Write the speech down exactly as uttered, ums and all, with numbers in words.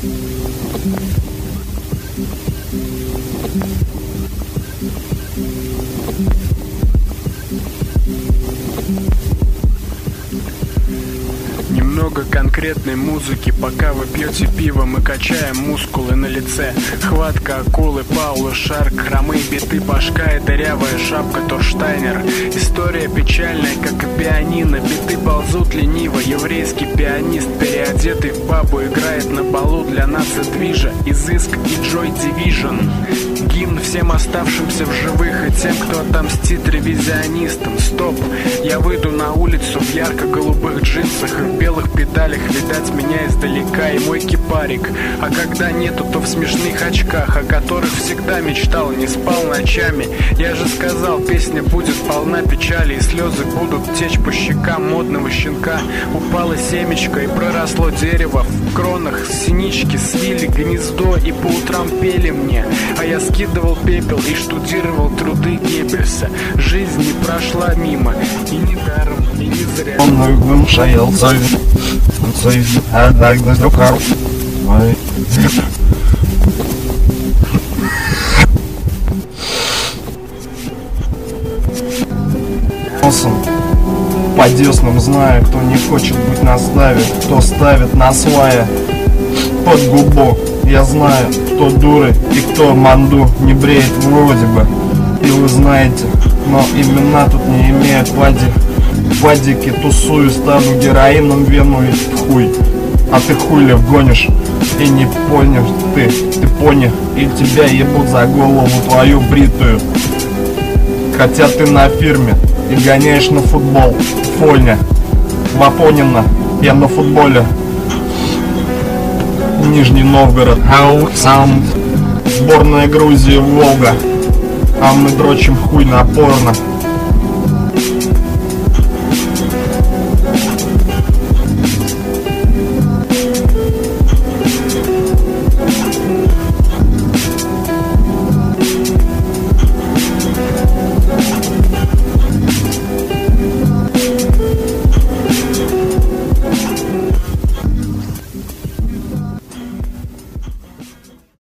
Немного конкретной музыки, пока вы пьете пиво, мы качаем мускулы на лице. Хватка акулы, Пауло Шарк, хромые биты, башка и дырявая шапка Торштайнер. История печальная, как и пианино, биты ползут лениво. Еврейский пианист, переодетый в бабу, играет на балу для нации движа. Изыск и Joy Division. Гимн всем оставшимся в живых и тем, кто отомстит ревизионистам. Стоп, я выйду на улицу в ярко-голубых джинсах и в белых педалях, видать меня издалека и мой кипарик. А когда нету, то в смешных очках, о которых всегда мечтал, не спал ночами. Я же сказал, песня будет полна печали, и слезы будут течь по щекам модного щенка. Упало семечко и проросло дерево, в кронах синички свили гнездо и по утрам пели мне. А я скидывал пепел и штудировал труды Геббельса. Жизнь не прошла мимо, и не даром, и не зря. По деснам знаю, кто не хочет быть на ставе, кто ставит на свая под губу. Я знаю, кто дуры и кто манду не бреет вроде бы. И вы знаете, но имена тут не имеют вади. Вадики тусую, ставлю героином вену и хуй. А ты хули гонишь и не понял ты, ты понял, и тебя ебут за голову твою бритую. Хотя ты на фирме и гоняешь на футбол. Фольня, Вапонина, я на футболе. Нижний Новгород, сам. Сборная Грузии, Волга. А мы дрочим хуй на порно.